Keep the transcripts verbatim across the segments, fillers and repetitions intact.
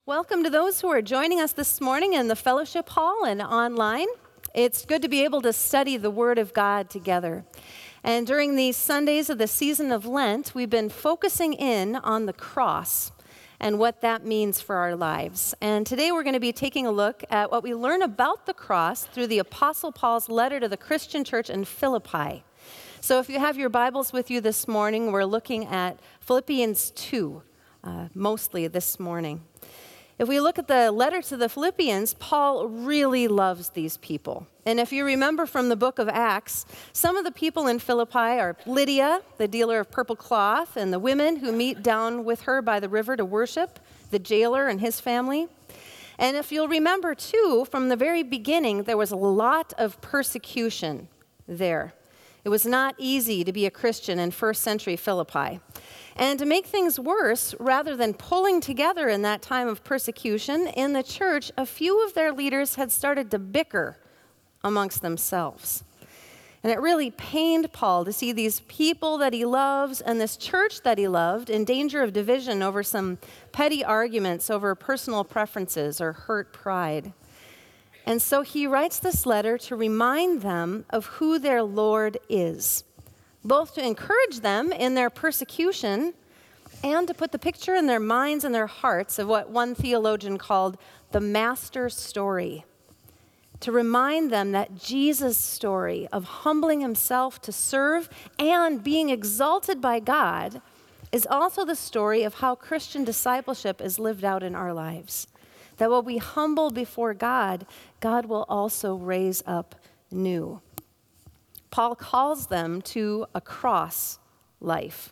Welcome to those who are joining us this morning in the fellowship hall and online. It's good to be able to study the Word of God together. And during these Sundays of the season of Lent, we've been focusing in on the cross and what that means for our lives. And today we're going to be taking a look at what we learn about the cross through the Apostle Paul's letter to the Christian church in Philippi. So if you have your Bibles with you this morning, we're looking at Philippians two, uh, mostly this morning. If we look at the letter to the Philippians, Paul really loves these people. And if you remember from the book of Acts, some of the people in Philippi are Lydia, the dealer of purple cloth, and the women who meet down with her by the river to worship, the jailer and his family. And if you'll remember, too, from the very beginning, there was a lot of persecution there. It was not easy to be a Christian in first century Philippi. And to make things worse, rather than pulling together in that time of persecution, in the church, a few of their leaders had started to bicker amongst themselves. And it really pained Paul to see these people that he loves and this church that he loved in danger of division over some petty arguments over personal preferences or hurt pride. And so he writes this letter to remind them of who their Lord is, both to encourage them in their persecution and to put the picture in their minds and their hearts of what one theologian called the master story, to remind them that Jesus' story of humbling himself to serve and being exalted by God is also the story of how Christian discipleship is lived out in our lives. That when we humble before God, God will also raise up new. Paul calls them to a cross life.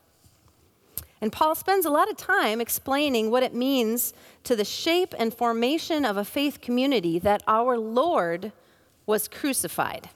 And Paul spends a lot of time explaining what it means to the shape and formation of a faith community that our Lord was crucified.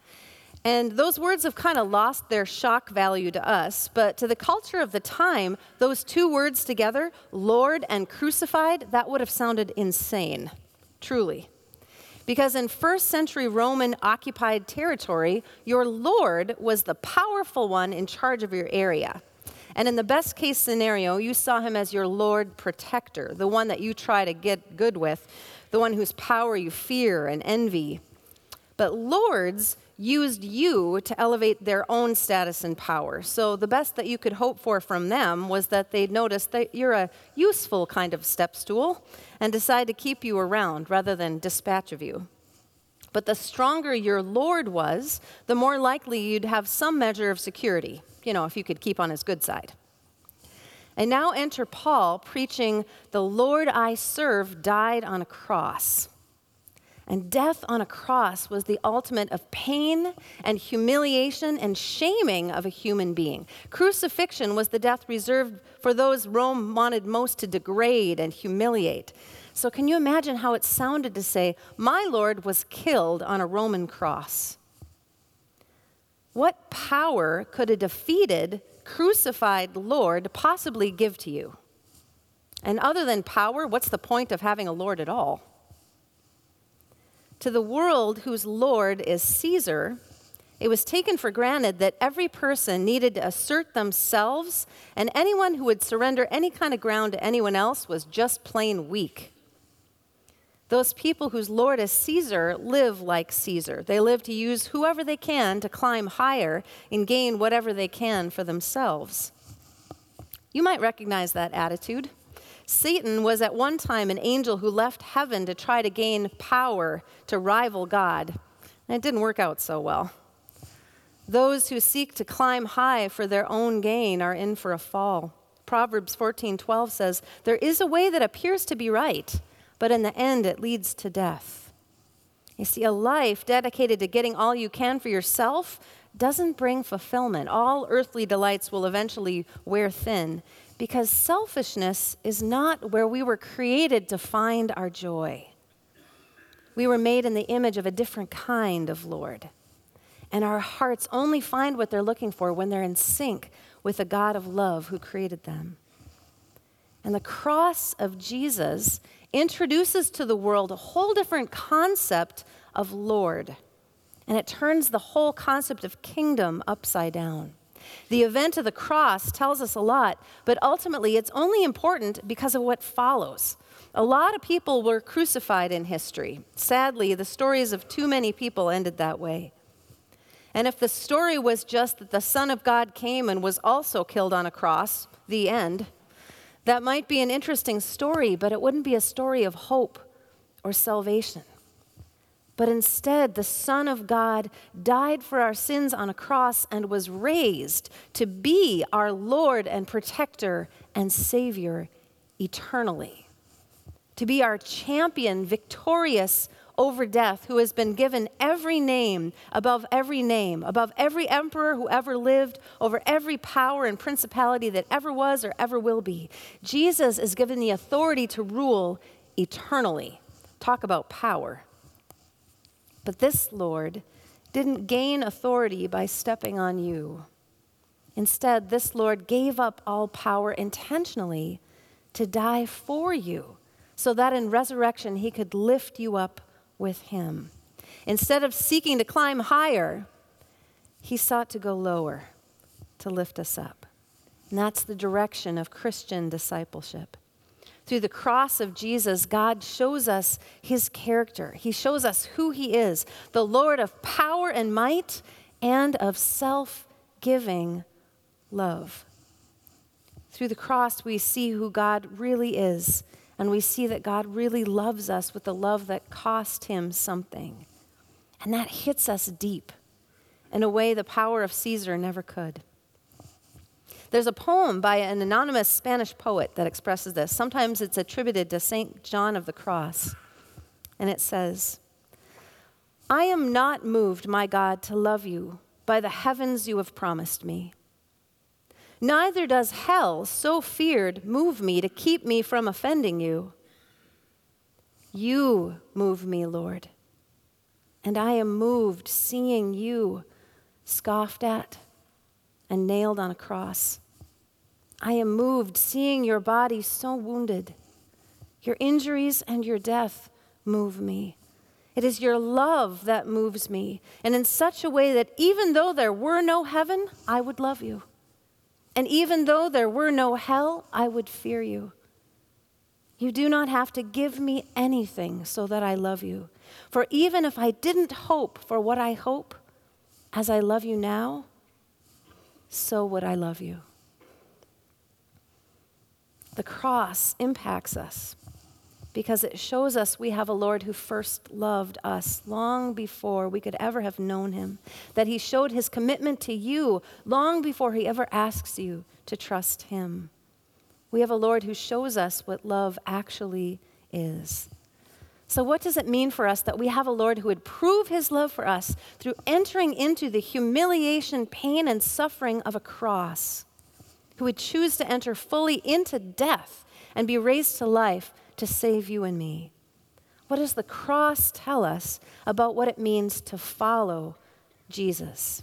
And those words have kind of lost their shock value to us, but to the culture of the time, those two words together, Lord and crucified, that would have sounded insane, truly. Because in first century Roman occupied territory, your Lord was the powerful one in charge of your area. And in the best case scenario, you saw him as your Lord protector, the one that you try to get good with, the one whose power you fear and envy. But lords used you to elevate their own status and power. So the best that you could hope for from them was that they'd notice that you're a useful kind of step stool and decide to keep you around rather than dispatch of you. But the stronger your Lord was, the more likely you'd have some measure of security, you know, if you could keep on his good side. And now enter Paul preaching, "The Lord I serve died on a cross." And death on a cross was the ultimate of pain and humiliation and shaming of a human being. Crucifixion was the death reserved for those Rome wanted most to degrade and humiliate. So can you imagine how it sounded to say, "My Lord was killed on a Roman cross"? What power could a defeated, crucified Lord possibly give to you? And other than power, what's the point of having a Lord at all? To the world whose Lord is Caesar, it was taken for granted that every person needed to assert themselves, and anyone who would surrender any kind of ground to anyone else was just plain weak. Those people whose Lord is Caesar live like Caesar. They live to use whoever they can to climb higher and gain whatever they can for themselves. You might recognize that attitude. Satan was at one time an angel who left heaven to try to gain power to rival God. And it didn't work out so well. Those who seek to climb high for their own gain are in for a fall. Proverbs fourteen twelve says, "There is a way that appears to be right, but in the end it leads to death." You see, a life dedicated to getting all you can for yourself doesn't bring fulfillment. All earthly delights will eventually wear thin, because selfishness is not where we were created to find our joy. We were made in the image of a different kind of Lord. And our hearts only find what they're looking for when they're in sync with the God of love who created them. And the cross of Jesus introduces to the world a whole different concept of Lord. And it turns the whole concept of kingdom upside down. The event of the cross tells us a lot, but ultimately it's only important because of what follows. A lot of people were crucified in history. Sadly, the stories of too many people ended that way. And if the story was just that the Son of God came and was also killed on a cross, the end, that might be an interesting story, but it wouldn't be a story of hope or salvation. But instead, the Son of God died for our sins on a cross and was raised to be our Lord and protector and Savior eternally. To be our champion, victorious over death, who has been given every name above every name, above every emperor who ever lived, over every power and principality that ever was or ever will be. Jesus is given the authority to rule eternally. Talk about power. But this Lord didn't gain authority by stepping on you. Instead, this Lord gave up all power intentionally to die for you, so that in resurrection he could lift you up with him. Instead of seeking to climb higher, he sought to go lower, to lift us up. And that's the direction of Christian discipleship. Through the cross of Jesus, God shows us his character. He shows us who he is, the Lord of power and might and of self-giving love. Through the cross, we see who God really is, and we see that God really loves us with a love that cost him something. And that hits us deep in a way the power of Caesar never could. There's a poem by an anonymous Spanish poet that expresses this. Sometimes it's attributed to Saint John of the Cross. And it says, "I am not moved, my God, to love you by the heavens you have promised me. Neither does hell, so feared, move me to keep me from offending you. You move me, Lord, and I am moved seeing you scoffed at and nailed on a cross. I am moved seeing your body so wounded. Your injuries and your death move me. It is your love that moves me, and in such a way that even though there were no heaven, I would love you. And even though there were no hell, I would fear you. You do not have to give me anything so that I love you. For even if I didn't hope for what I hope, as I love you now, so would I love you." The cross impacts us because it shows us we have a Lord who first loved us long before we could ever have known him, that he showed his commitment to you long before he ever asks you to trust him. We have a Lord who shows us what love actually is. So what does it mean for us that we have a Lord who would prove his love for us through entering into the humiliation, pain, and suffering of a cross, who would choose to enter fully into death and be raised to life to save you and me? What does the cross tell us about what it means to follow Jesus?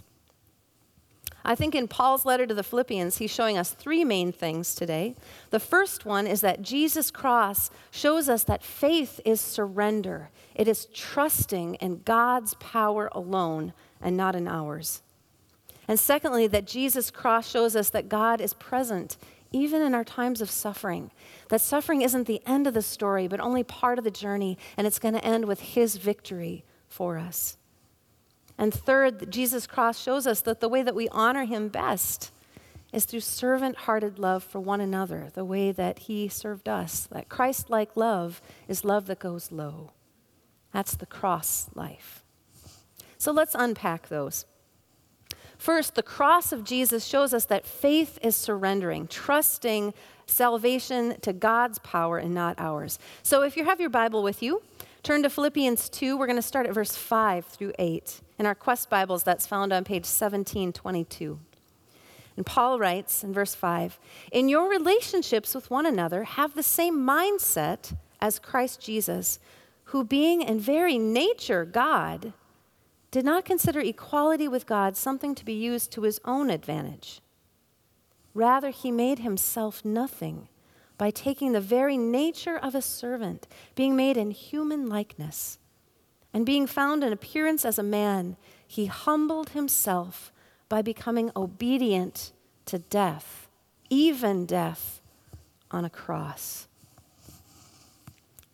I think in Paul's letter to the Philippians, he's showing us three main things today. The first one is that Jesus' cross shows us that faith is surrender. It is trusting in God's power alone and not in ours. And secondly, that Jesus' cross shows us that God is present even in our times of suffering. That suffering isn't the end of the story, but only part of the journey, and it's going to end with his victory for us. And third, Jesus' cross shows us that the way that we honor him best is through servant-hearted love for one another, the way that he served us. That Christ-like love is love that goes low. That's the cross life. So let's unpack those. First, the cross of Jesus shows us that faith is surrendering, trusting salvation to God's power and not ours. So if you have your Bible with you, turn to Philippians two. We're going to start at verse five through eight. In our Quest Bibles, that's found on page seventeen twenty-two. And Paul writes in verse five, "In your relationships with one another, have the same mindset as Christ Jesus, who being in very nature God, did not consider equality with God something to be used to his own advantage. Rather, he made himself nothing by taking the very nature of a servant, being made in human likeness. And being found in appearance as a man, he humbled himself by becoming obedient to death, even death on a cross."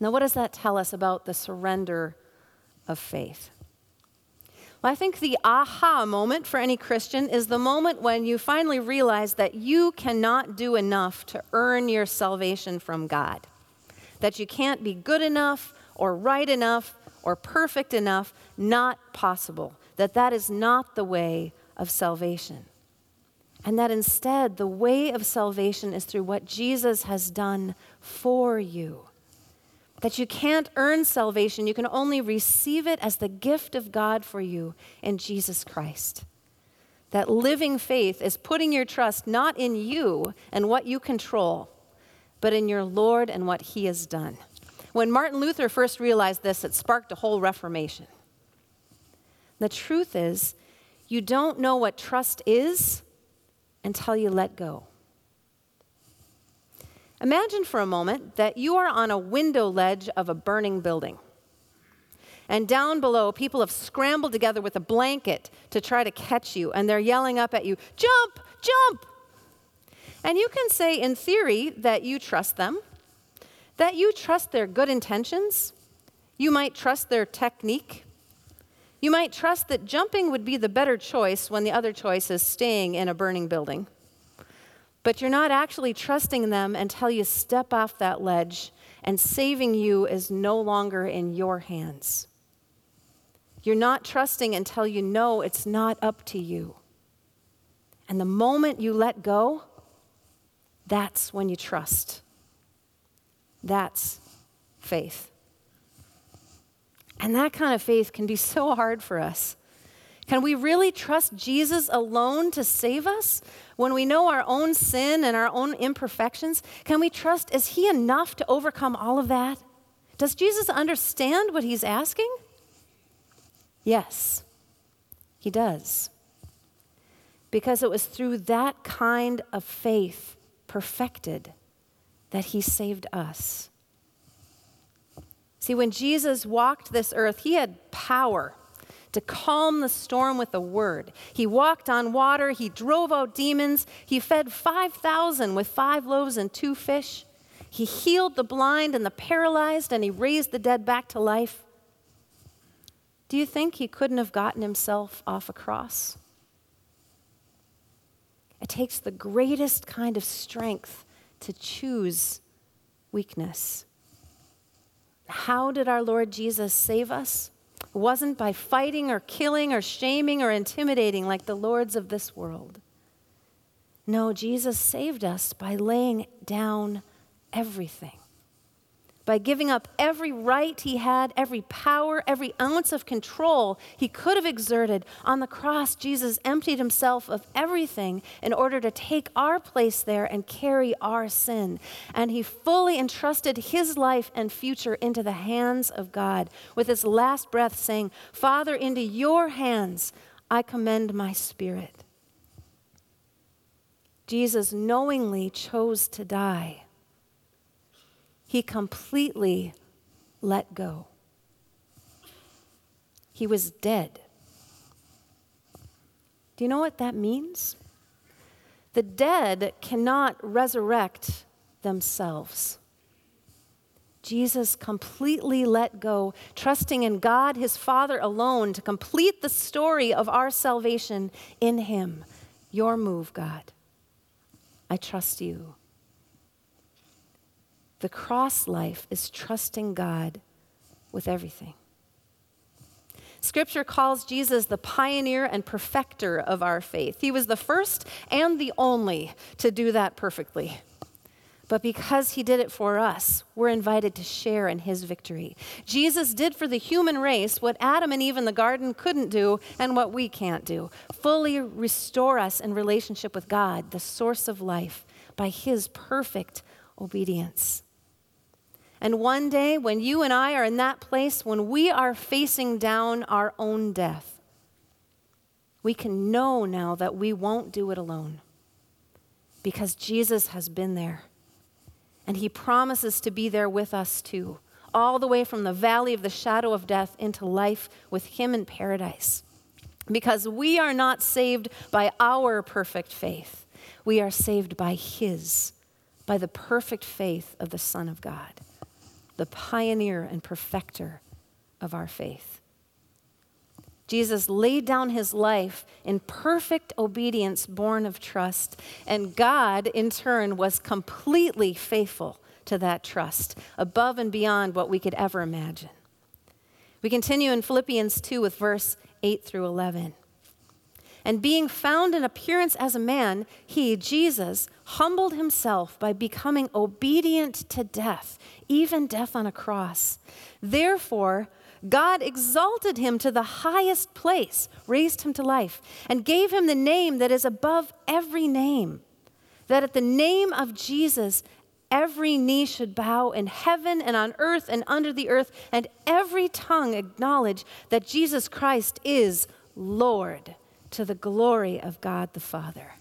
Now, what does that tell us about the surrender of faith? Well, I think the aha moment for any Christian is the moment when you finally realize that you cannot do enough to earn your salvation from God, that you can't be good enough or right enough or perfect enough, not possible, that that is not the way of salvation. And that instead, the way of salvation is through what Jesus has done for you. That you can't earn salvation, you can only receive it as the gift of God for you in Jesus Christ. That living faith is putting your trust not in you and what you control, but in your Lord and what he has done. When Martin Luther first realized this, it sparked a whole Reformation. The truth is, you don't know what trust is until you let go. Imagine for a moment that you are on a window ledge of a burning building. And down below, people have scrambled together with a blanket to try to catch you, and they're yelling up at you, "Jump, jump!" And you can say in theory that you trust them, that you trust their good intentions. You might trust their technique. You might trust that jumping would be the better choice when the other choice is staying in a burning building. But you're not actually trusting them until you step off that ledge and saving you is no longer in your hands. You're not trusting until you know it's not up to you. And the moment you let go, that's when you trust. That's faith. And that kind of faith can be so hard for us. Can we really trust Jesus alone to save us when we know our own sin and our own imperfections? Can we trust, is he enough to overcome all of that? Does Jesus understand what he's asking? Yes, he does. Because it was through that kind of faith, perfected, that he saved us. See, when Jesus walked this earth, he had power to calm the storm with a word. He walked on water. He drove out demons. He fed five thousand with five loaves and two fish. He healed the blind and the paralyzed, and he raised the dead back to life. Do you think he couldn't have gotten himself off a cross? It takes the greatest kind of strength to choose weakness. How did our Lord Jesus save us? It wasn't by fighting or killing or shaming or intimidating like the lords of this world. No, Jesus saved us by laying down everything. By giving up every right he had, every power, every ounce of control he could have exerted. On the cross, Jesus emptied himself of everything in order to take our place there and carry our sin. And he fully entrusted his life and future into the hands of God, with his last breath saying, "Father, into your hands I commend my spirit." Jesus knowingly chose to die. He completely let go. He was dead. Do you know what that means? The dead cannot resurrect themselves. Jesus completely let go, trusting in God, his Father alone, to complete the story of our salvation in him. Your move, God. I trust you. The cross life is trusting God with everything. Scripture calls Jesus the pioneer and perfecter of our faith. He was the first and the only to do that perfectly. But because he did it for us, we're invited to share in his victory. Jesus did for the human race what Adam and Eve in the garden couldn't do and what we can't do. Fully restore us in relationship with God, the source of life, by his perfect obedience. And one day, when you and I are in that place, when we are facing down our own death, we can know now that we won't do it alone, because Jesus has been there. And he promises to be there with us too, all the way from the valley of the shadow of death into life with him in paradise. Because we are not saved by our perfect faith. We are saved by his, by the perfect faith of the Son of God. the pioneer and perfecter of our faith. Jesus laid down his life in perfect obedience, born of trust, and God, in turn, was completely faithful to that trust, above and beyond what we could ever imagine. We continue in Philippians two with verse eight through eleven. And being found in appearance as a man, he, Jesus, humbled himself by becoming obedient to death, even death on a cross. Therefore, God exalted him to the highest place, raised him to life, and gave him the name that is above every name, that at the name of Jesus, every knee should bow in heaven and on earth and under the earth, and every tongue acknowledge that Jesus Christ is Lord, to the glory of God the Father.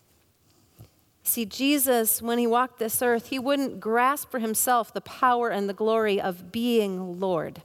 See, Jesus, when he walked this earth, he wouldn't grasp for himself the power and the glory of being Lord.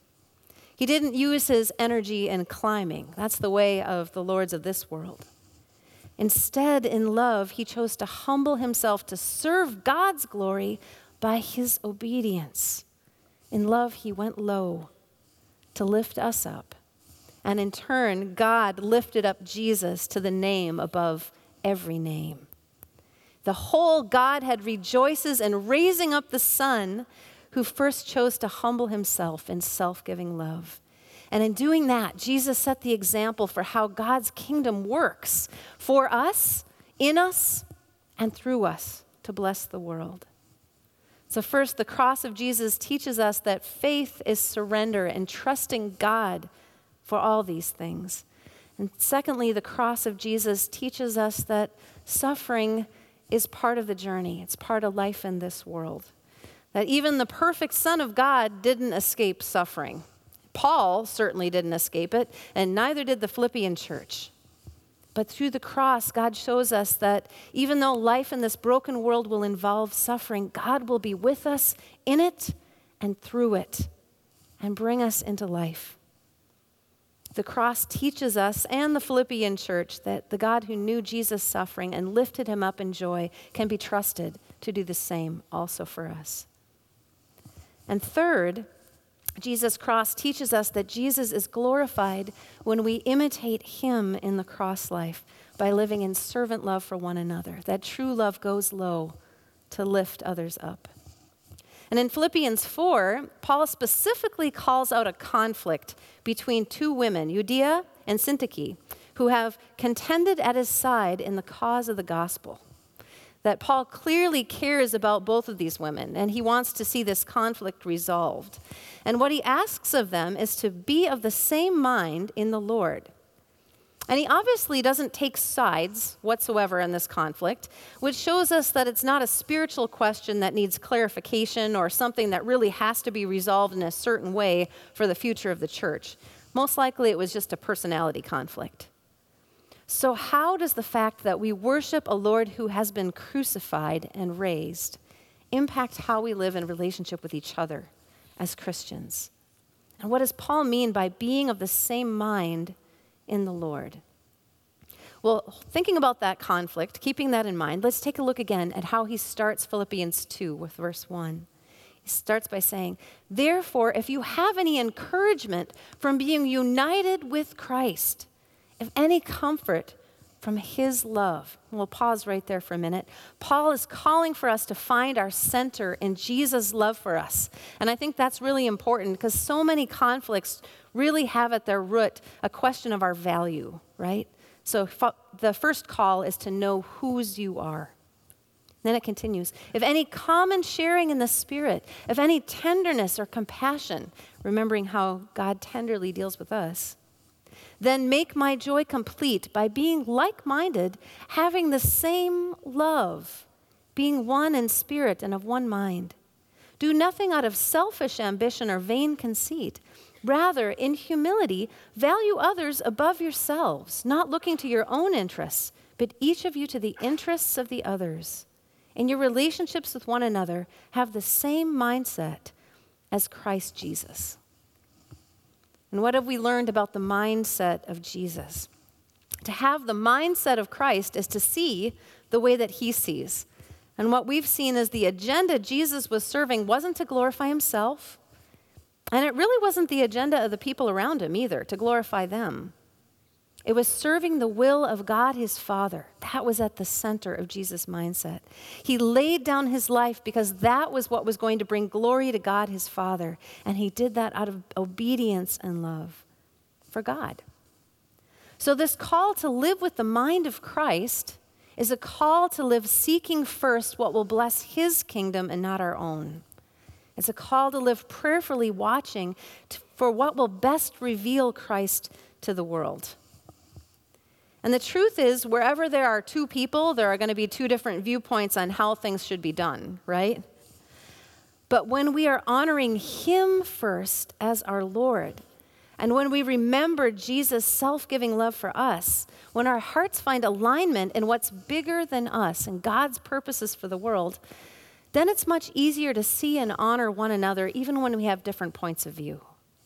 He didn't use his energy in climbing. That's the way of the lords of this world. Instead, in love, he chose to humble himself to serve God's glory by his obedience. In love, he went low to lift us up. And in turn, God lifted up Jesus to the name above every name. The whole Godhead rejoices in raising up the Son who first chose to humble himself in self-giving love. And in doing that, Jesus set the example for how God's kingdom works for us, in us, and through us to bless the world. So first, the cross of Jesus teaches us that faith is surrender and trusting God for all these things. And secondly, the cross of Jesus teaches us that suffering is part of the journey. It's part of life in this world. That even the perfect Son of God didn't escape suffering. Paul certainly didn't escape it, and neither did the Philippian church. But through the cross, God shows us that even though life in this broken world will involve suffering, God will be with us in it and through it and bring us into life. The cross teaches us and the Philippian church that the God who knew Jesus' suffering and lifted him up in joy can be trusted to do the same also for us. And third, Jesus' cross teaches us that Jesus is glorified when we imitate him in the cross life by living in servant love for one another. That true love goes low to lift others up. And in Philippians four, Paul specifically calls out a conflict between two women, Euodia and Syntyche, who have contended at his side in the cause of the gospel. That Paul clearly cares about both of these women, and he wants to see this conflict resolved. And what he asks of them is to be of the same mind in the Lord. And he obviously doesn't take sides whatsoever in this conflict, which shows us that it's not a spiritual question that needs clarification or something that really has to be resolved in a certain way for the future of the church. Most likely it was just a personality conflict. So how does the fact that we worship a Lord who has been crucified and raised impact how we live in relationship with each other as Christians? And what does Paul mean by being of the same mind in the Lord? Well, thinking about that conflict, keeping that in mind, let's take a look again at how he starts Philippians two with verse one. He starts by saying, "Therefore, if you have any encouragement from being united with Christ, if any comfort from his love." We'll pause right there for a minute. Paul is calling for us to find our center in Jesus' love for us. And I think that's really important because so many conflicts really have at their root a question of our value, right? So f- the first call is to know whose you are. Then it continues, "If any common sharing in the Spirit, if any tenderness or compassion," remembering how God tenderly deals with us, "then make my joy complete by being like-minded, having the same love, being one in spirit and of one mind. Do nothing out of selfish ambition or vain conceit. Rather, in humility, value others above yourselves, not looking to your own interests, but each of you to the interests of the others. In your relationships with one another, have the same mindset as Christ Jesus." And what have we learned about the mindset of Jesus? To have the mindset of Christ is to see the way that he sees. And what we've seen is the agenda Jesus was serving wasn't to glorify himself, and it really wasn't the agenda of the people around him either, to glorify them. It was serving the will of God his Father. That was at the center of Jesus' mindset. He laid down his life because that was what was going to bring glory to God his Father, and he did that out of obedience and love for God. So this call to live with the mind of Christ is a call to live seeking first what will bless his kingdom and not our own. It's a call to live prayerfully watching to, for what will best reveal Christ to the world. And the truth is, wherever there are two people, there are going to be two different viewpoints on how things should be done, right? But when we are honoring him first as our Lord, and when we remember Jesus' self-giving love for us, when our hearts find alignment in what's bigger than us and God's purposes for the world, then it's much easier to see and honor one another even when we have different points of view.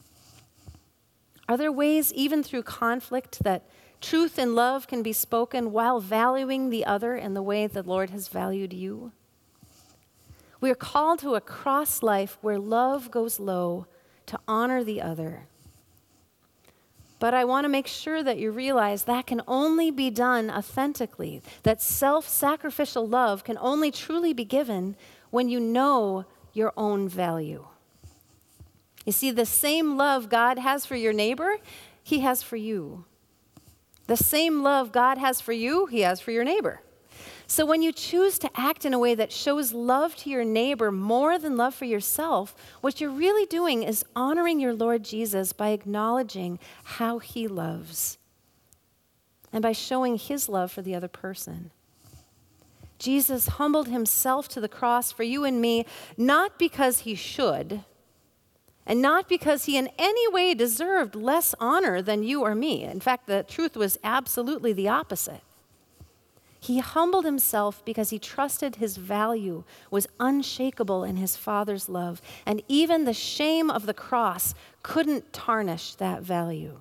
Are there ways, even through conflict, that truth and love can be spoken while valuing the other in the way the Lord has valued you? We are called to a cross life where love goes low to honor the other. But I want to make sure that you realize that can only be done authentically, that self-sacrificial love can only truly be given when you know your own value. You see, the same love God has for your neighbor, he has for you. The same love God has for you, he has for your neighbor. So when you choose to act in a way that shows love to your neighbor more than love for yourself, what you're really doing is honoring your Lord Jesus by acknowledging how he loves and by showing his love for the other person. Jesus humbled himself to the cross for you and me, not because he should, and not because he in any way deserved less honor than you or me. In fact, the truth was absolutely the opposite. He humbled himself because he trusted his value was unshakable in his Father's love, and even the shame of the cross couldn't tarnish that value.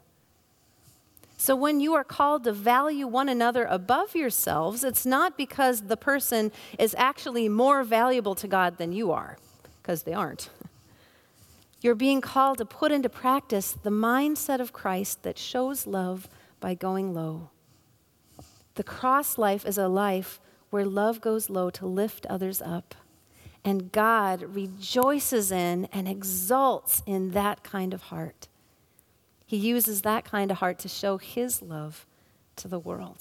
So when you are called to value one another above yourselves, it's not because the person is actually more valuable to God than you are, because they aren't. You're being called to put into practice the mindset of Christ that shows love by going low. The cross life is a life where love goes low to lift others up. And God rejoices in and exalts in that kind of heart. He uses that kind of heart to show his love to the world.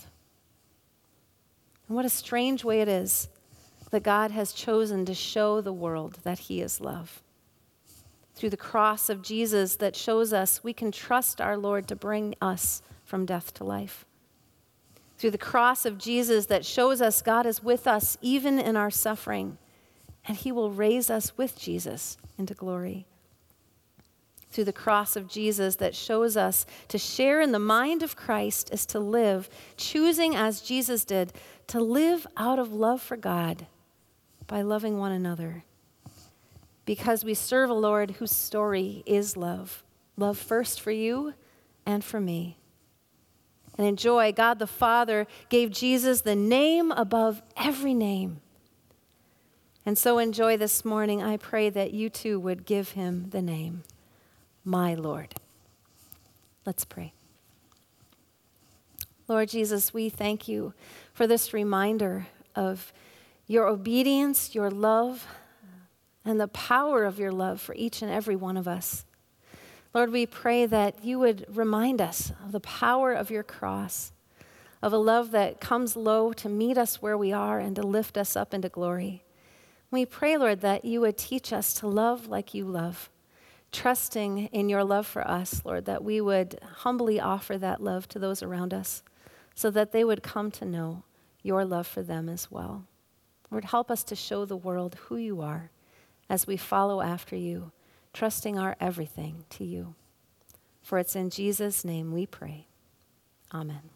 And what a strange way it is that God has chosen to show the world that he is love. Through the cross of Jesus that shows us we can trust our Lord to bring us from death to life. Through the cross of Jesus that shows us God is with us even in our suffering, and he will raise us with Jesus into glory. Through the cross of Jesus that shows us to share in the mind of Christ is to live, choosing as Jesus did, to live out of love for God by loving one another. Because we serve a Lord whose story is love. Love first for you and for me. And in joy, God the Father gave Jesus the name above every name. And so in joy this morning, I pray that you too would give him the name, my Lord. Let's pray. Lord Jesus, we thank you for this reminder of your obedience, your love, and the power of your love for each and every one of us. Lord, we pray that you would remind us of the power of your cross, of a love that comes low to meet us where we are and to lift us up into glory. We pray, Lord, that you would teach us to love like you love, trusting in your love for us, Lord, that we would humbly offer that love to those around us so that they would come to know your love for them as well. Lord, help us to show the world who you are as we follow after you, trusting our everything to you. For it's in Jesus' name we pray. Amen.